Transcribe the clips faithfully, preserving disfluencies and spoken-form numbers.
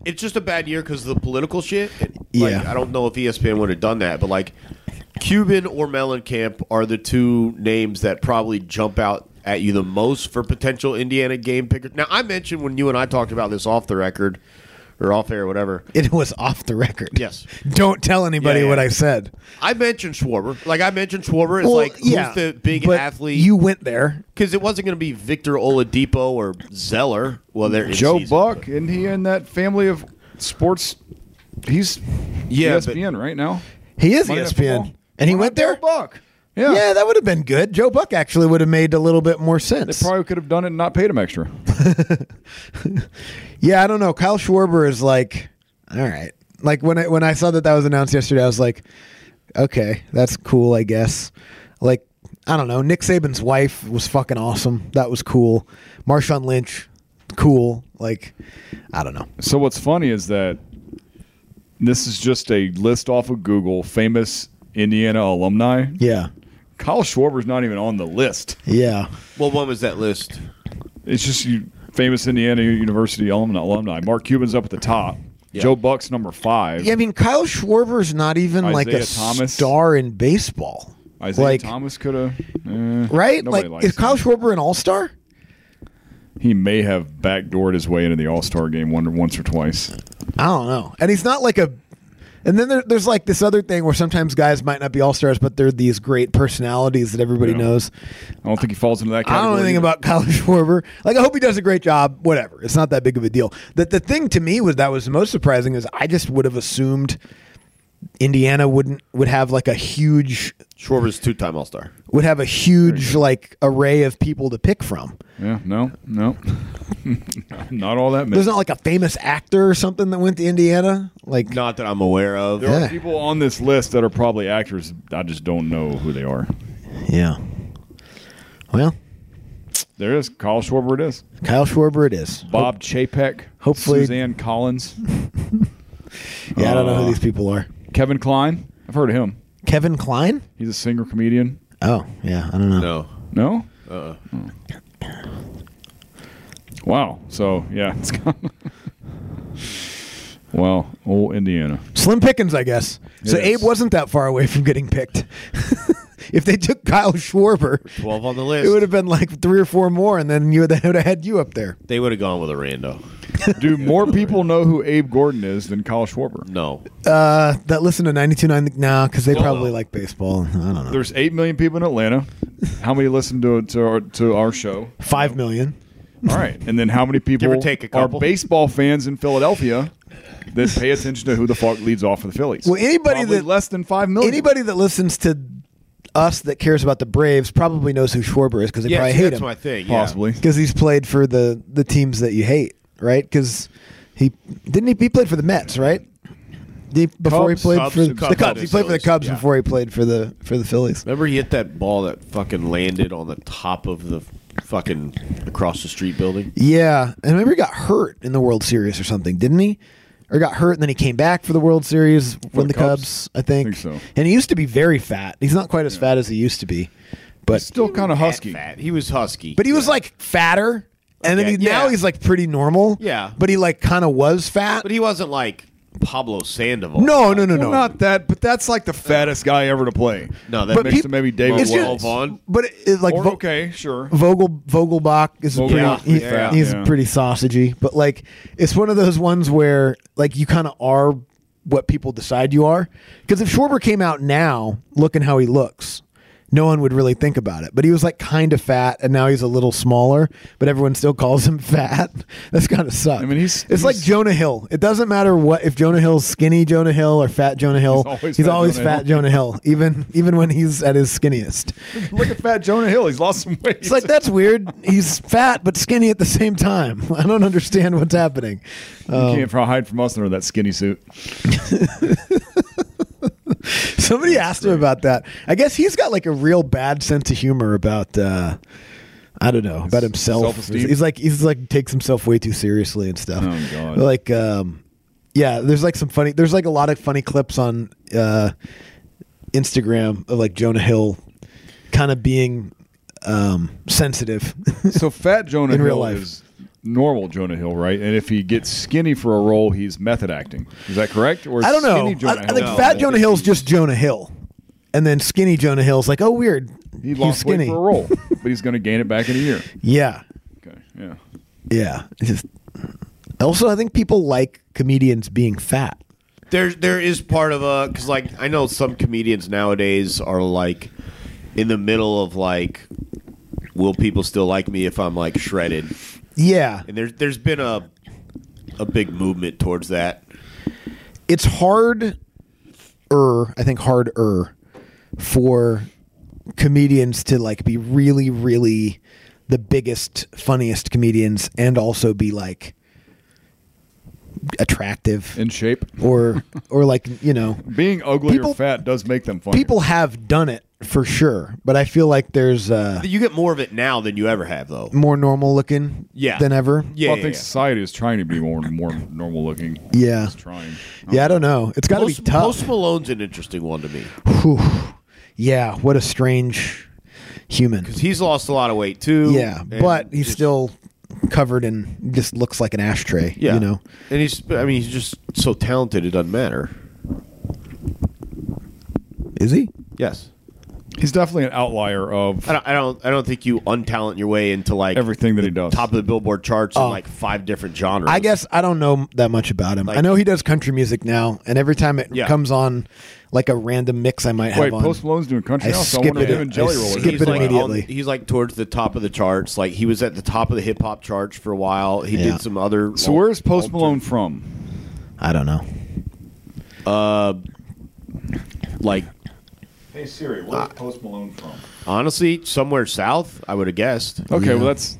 it's just a bad year because of the political shit. Like, Yeah. I don't know if E S P N would have done that, but like Cuban or Mellencamp are the two names that probably jump out at you the most for potential Indiana game pickers. Now, I mentioned when you and I talked about this off the record or off air or whatever. It was off the record. Yes. Don't tell anybody Yeah, yeah. what I said. I mentioned Schwarber. Like, I mentioned Schwarber as Well, like, who's yeah, the big but athlete? You went there. Because it wasn't going to be Victor Oladipo or Zeller. Well, they're in Joe season, Buck, but- isn't he in that family of sports? He's Yeah, E S P N right now. He is Monday E Night S P N. Football. And he Why went not there? Joe Buck. Yeah. Yeah, that would have been good. Joe Buck actually would have made a little bit more They sense. probably could have done it and not paid him extra. Yeah, I don't know. Kyle Schwarber is like, all right. Like when I when I saw that that was announced yesterday, I was like, okay, that's cool, I guess. Like, I don't know. Nick Saban's wife was fucking awesome. That was cool. Marshawn Lynch, cool. Like, I don't know. So what's funny is that this is just a list off of Google, famous Indiana alumni. Yeah. Kyle Schwarber's not even on the list. Yeah. Well, when was that list? It's just you, famous Indiana University alumni. alumni. Mark Cuban's up at the top. Yeah. Joe Buck's number five. Yeah, I mean, Kyle Schwarber's not even like a Isaiah Thomas. star in baseball. Isaiah like, Thomas could have. Eh, right? nobody Like, likes is Kyle him. Schwarber an all-star? He may have backdoored his way into the All-Star game one, once or twice. I don't know. And he's not like a. And then there, there's like this other thing where sometimes guys might not be all stars, but they're these great personalities that everybody Yeah. knows. I don't think he falls into that I category. don't know anything either. about Kyle Schwarber. Like, I hope he does a great job. Whatever. It's not that big of a deal. The, the thing to me was that was the most surprising is I just would have assumed Indiana wouldn't would have like a huge Schwarber's two-time All-Star. would have a huge like array of people to pick from. Yeah, no, no. Not all that many. There's not like a famous actor or something that went to Indiana. Like, Not that I'm aware of. There Yeah. are people on this list that are probably actors. I just don't know who they are. yeah. Well, There is. Kyle Schwarber it is. Kyle Schwarber it is. Bob Chapek. hopefully- Suzanne Collins. Yeah, I don't know who Uh, these people are. Kevin Kline. I've heard of him. Kevin Kline? He's a singer comedian. Oh, yeah, I don't know. No. No? Uh-uh. Wow. So, yeah. It's kind of well, old Indiana. Slim Pickens, I guess. So It Abe is. wasn't that far away from getting picked. If they took Kyle Schwarber, twelve on the it list. would have been like three or four more, and then you would have had you up there. They would have gone with a rando. Do more people know who Abe Gordon is than Kyle Schwarber? No. Uh, that listen to ninety-two point nine, nah, because they Still probably no. like baseball. I don't know. There's eight million people in Atlanta. How many listen to to our, to our show? Five million. All right. And then how many people Give or take a are couple. baseball fans in Philadelphia that pay attention to who the fuck leads off for the Phillies? Well, anybody Probably that less than five million. anybody that listens to us that cares about the Braves probably knows who Schwarber is because they Yeah, probably see, hate that's him my thing. Yeah. Possibly. because he's played for the the teams that you hate, right? Because he didn't he, he played for the Mets, right? Did he, before Cubs, he played Cubs, for the Cubs, Cubs, Cubs, he played for the Phillies, Cubs yeah. before he played for the for the Phillies. Remember he hit that ball that fucking landed on the top of the fucking across the street building? Yeah, and I remember he got hurt in the World Series or something, didn't he? Or got hurt and then he came back for the World Series from the the Cubs, Cubs? I think. I think so. And he used to be very fat. He's not quite as fat as he used to be, but Still kind of husky. Fat. He was husky. but he was like fatter, and then Okay, he, now yeah. he's like pretty normal. Yeah. but he like kind of was fat. But he wasn't like Pablo Sandoval. No, no, no, Well, no. not that, but that's like the fattest guy ever to play. No, that But makes Next to maybe David it's just- Wells. Vaughn. But it, it, like Or, Vo- okay, sure. Vogel Vogelbach is Vogelbach pretty. is he- fat, he's yeah. pretty sausagey, but like it's one of those ones where like you kind of are what people decide you are. Because if Schwarber came out now, looking how he looks, no one would really think about it. But he was like kind of fat, and now he's a little smaller, but everyone still calls him fat. That's kind of sucks. I mean, he's- it's like he's- Jonah Hill. It doesn't matter what if Jonah Hill's skinny Jonah Hill or fat Jonah Hill. He's always fat Jonah fat Hill. Jonah Hill, even even when he's at his skinniest. Look at fat Jonah Hill. He's lost some weight. It's like that's weird. He's fat but skinny at the same time. I don't understand what's happening. You Um, can't hide from us under that skinny suit. somebody asked him about that. I guess he's got like a real bad sense of humor about. Uh, I don't know about himself. Self-esteem? He's like he's like takes himself way too seriously and stuff. Oh, God. Like um, yeah, there's like some funny. There's like a lot of funny clips on uh, Instagram of like Jonah Hill kind of being um, sensitive. So fat Jonah In Hill real life. is normal Jonah Hill, right? And if he gets skinny for a role, he's method acting. Is that correct? Or is I don't know. skinny Jonah I, I Hill- think No, fat I Jonah think Hill's he's- just Jonah Hill, and then skinny Jonah Hill's like, oh, weird. He He's lost weight skinny. for a role, but he's going to gain it back in a year. Yeah, Okay, yeah. yeah. It's just also, I think people like comedians being fat. There, there is part of a because like I know some comedians nowadays are like in the middle of like, will people still like me if I'm like shredded? Yeah, And there's there's been a a big movement towards that. it's hard. Er, I think harder for comedians to like be really, really the biggest, funniest comedians, and also be like attractive In shape. or or like you know. Being ugly People- or fat does make them funny. People have done it for sure, but I feel like there's uh, You get more of it now than you ever have, though. more normal looking Yeah. than ever. Yeah, Well, I yeah, think yeah. society is trying to be more more normal looking. Yeah. It's trying. Yeah, I don't know. It's got to be Post, tough. Post Malone's an interesting one to me Whew. Yeah, what a strange human. because he's lost a lot of weight too. Yeah, and but he's just- still covered in just looks like an ashtray. yeah. You know. and he's I mean he's just so talented. It doesn't matter. Is he? Yes, He's definitely an outlier of I don't. I don't. I don't think you untalent your way into like everything that he does. top of the Billboard charts Oh. in like five different genres. I guess I don't know that much about him. Like- I know he does country music now, and every time it Yeah. comes on, like a random mix, I might have Wait, on. Post Malone's doing country I now, so I skip wonder if it. him and Jelly I Roll. skip he's it like immediately. on- he's like towards the top of the charts. Like he was at the top of the hip hop charts for a while. He Yeah. did some other. So where's Post Malone from? I don't know. Uh, like Hey Siri, where's Post Malone from? honestly, somewhere south. I would have guessed. Okay, Yeah. well that's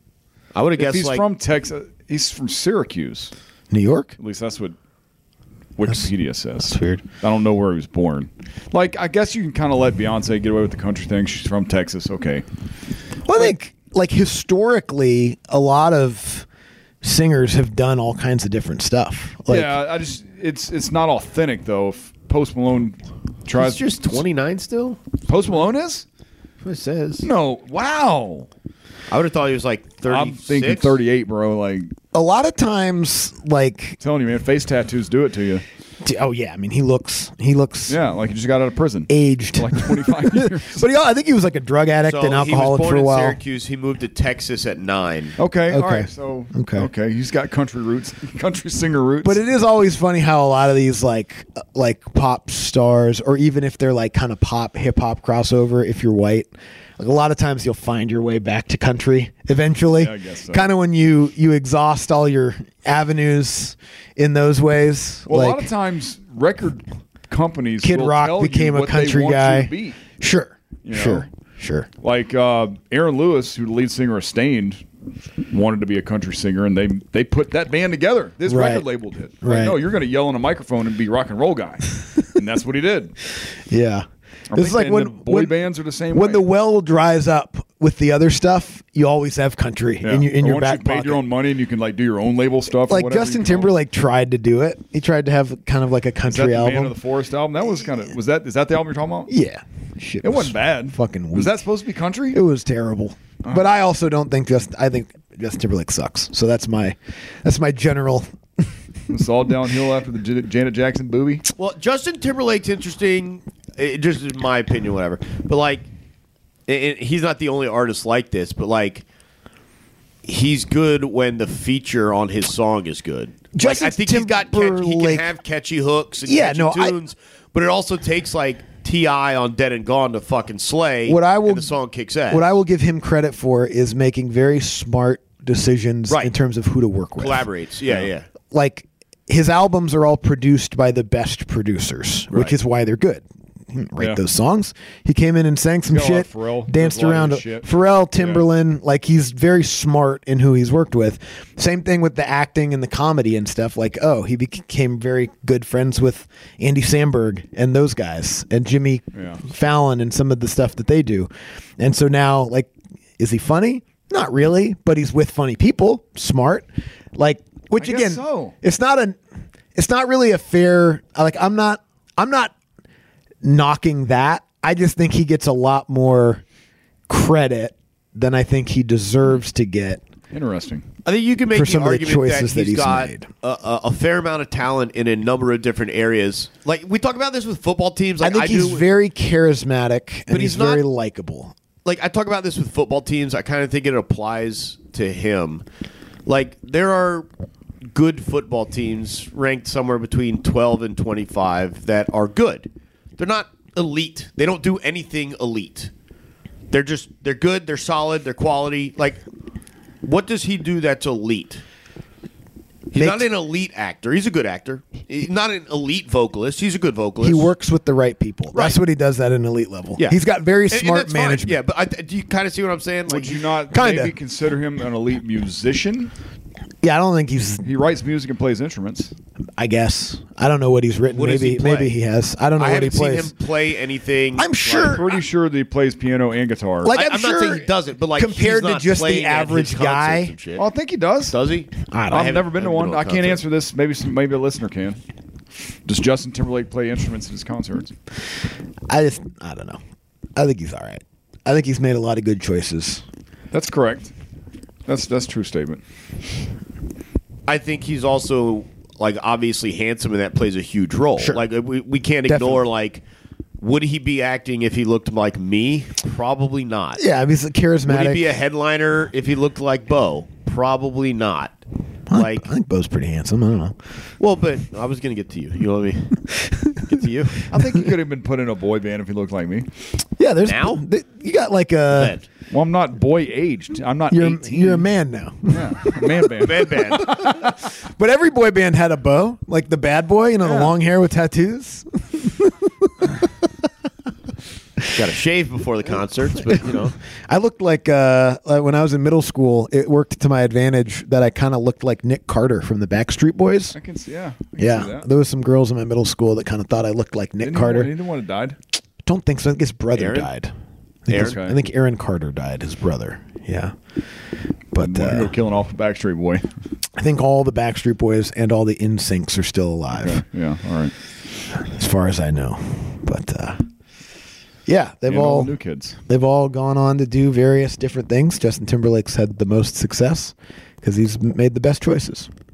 I would have if guessed he's like from Texas. He's from Syracuse. New York? At least that's what Wikipedia says. That's weird. I don't know where he was born. Like, I guess you can kind of let Beyonce get away with the country thing. She's from Texas. Okay. Well, I think like historically, a lot of singers have done all kinds of different stuff. Like, yeah, I just it's it's not authentic though. If Post Malone tries, he's just twenty-nine still. Post Malone is That's what it says. no. Wow. I would have thought he was like thirty. I'm thinking thirty-eight, bro. Like, a lot of times, like, telling you, man, face tattoos do it to you. d- oh yeah, I mean, he looks he looks Yeah, like you just got out of prison. aged. For like twenty-five years. But he, I think he was like a drug addict So and he was alcoholic born for a in while. Syracuse. He moved to Texas at nine. Okay, all Okay. right. So Okay. okay, he's got country roots, country singer roots. But it is always funny how a lot of these like uh, like pop stars, or even if they're like kind of pop hip hop crossover, if you're white, like a lot of times you'll find your way back to country eventually. Yeah, I guess so. Kind of when you you exhaust all your avenues in those ways. well, like a lot of times record companies Kid will Rock tell became you a what country they want guy. you to be. Sure, You know? sure, sure. Like uh, Aaron Lewis, who the lead singer of Stained, wanted to be a country singer, and they they put that band together. This Right. record label did. Like, Right. no, you're going to yell on a microphone and be rock and roll guy, and that's what he did. Yeah. I It's think- like and when the boy when, bands are the same when way. the well dries up with the other stuff, you always have country Yeah. in your in Or your once back you've made pocket. your own money and you can like do your own label stuff. or Like whatever, Justin you can always- Timberlake tried to do it. He tried to have kind of like a Is that country the album. Man of the Forest album? That was kind of was that is that the album you're talking about? Yeah, shit. It wasn't bad. Fucking weak. Was that supposed to be country? It was terrible. Uh-huh. But I also don't think just. I think Justin Timberlake sucks. So that's my that's my general. It's all downhill after the J- Janet Jackson booby. Well, Justin Timberlake's interesting. It just in my opinion, whatever. But like, it, it- he's not the only artist like this. But like, he's good when the feature on his song is good. Like, Justin I think he's got catch, he can Timberlake- have catchy hooks and Yeah, catchy no, I- tunes. But it also takes like T I on Dead and Gone to fucking slay. What I will and the song kicks ass. What I will give him credit for is making very smart decisions Right. in terms of who to work with. collaborates. Yeah, yeah. Like his albums are all produced by the best producers, Right. which is why they're good. He didn't write Yeah. those songs. He came in and sang some got a lot of shit, Pharrell. danced Does a lot of around. his shit. Pharrell, Timberland, like he's very smart in who he's worked with. Same thing with the acting and the comedy and stuff. Like, oh, he became very good friends with Andy Samberg and those guys, and Jimmy Yeah. Fallon and some of the stuff that they do. And so now, like, is he funny? Not really, but he's with funny people, smart. Like, which I guess again, so. it's not a, it's not really a fair. Like, I'm not, I'm not knocking that. I just think he gets a lot more credit than I think he deserves to get. Interesting. I think you can make for the some of the argument choices that that he's he's got made. a, a, a fair amount of talent in a number of different areas. Like we talk about this with football teams. Like I think I he's do, very charismatic, and But he's, he's not- very likable. like I talk about this with football teams. I kind of think it applies to him. Like there are good football teams ranked somewhere between twelve and twenty-five that are good. They're not elite. They don't do anything elite. They're just they're good, they're solid, they're quality. Like what does he do that's elite? He's Makes- not an elite actor. He's a good actor. He's not an elite vocalist. He's a good vocalist. He works with the right people. That's Right. what he does at an elite level. Yeah. He's got very And- and smart that's fine. management. Yeah, but I, do you kind of see what I'm saying? Like, Would you not Kinda. maybe consider him an elite musician? Yeah, I don't think he's. He writes music and plays instruments. I guess I don't know what he's written. What does maybe he play? maybe he has. I don't know I what he haven't seen plays. him play anything. I'm sure- I'm pretty sure that he plays piano and guitar. Like I- I'm, I'm sure not saying he doesn't, but like compared he's to not just the playing at his average concerts guy. and shit. Well, I think he does. Does he? I don't I've know. never been to haven't one. been to a I can't concert. answer this. Maybe some, maybe a listener can. Does Justin Timberlake play instruments at his concerts? I just I don't know. I think he's all right. I think he's made a lot of good choices. That's correct. That's that's a true statement. I think he's also like obviously handsome, and that plays a huge role. Sure. Like we, we can't ignore Definitely. like, would he be acting if he looked like me? Probably not. Yeah, he's Would charismatic. he be a headliner if he looked like Bo? Probably not. I, Like, I think Bo's pretty handsome. I don't know. well, but I was gonna get to you. You want me get to you? I think he could have been put in a boy band if he looked like me. Yeah, there's Now? th- you got like a Man, Well, I'm not boy aged. I'm not you're eighteen. you're a man now. Yeah, man band. man band. But every boy band had a Bo, like the bad boy, you know, the Yeah. long hair with tattoos. Got to shave before the concerts, but you know. I looked like uh, like when I was in middle school. It worked to my advantage that I kind of looked like Nick Carter from the Backstreet Boys. I can see. Yeah. I can see Yeah, that. there was some girls in my middle school that kind of thought I looked like Nick Didn't Carter. He, the one that died. Don't think so. I think his brother Aaron? died. I think, Aaron? his- Okay. I think Aaron Carter died. His brother. Yeah, but But uh, uh, killing off a Backstreet Boy. I think all the Backstreet Boys and all the N Syncs are still alive, Okay. Yeah. All right. as far as I know. But uh, yeah, they've And all all the new kids. they've all gone on to do various different things. Justin Timberlake's had the most success because he's made the best choices.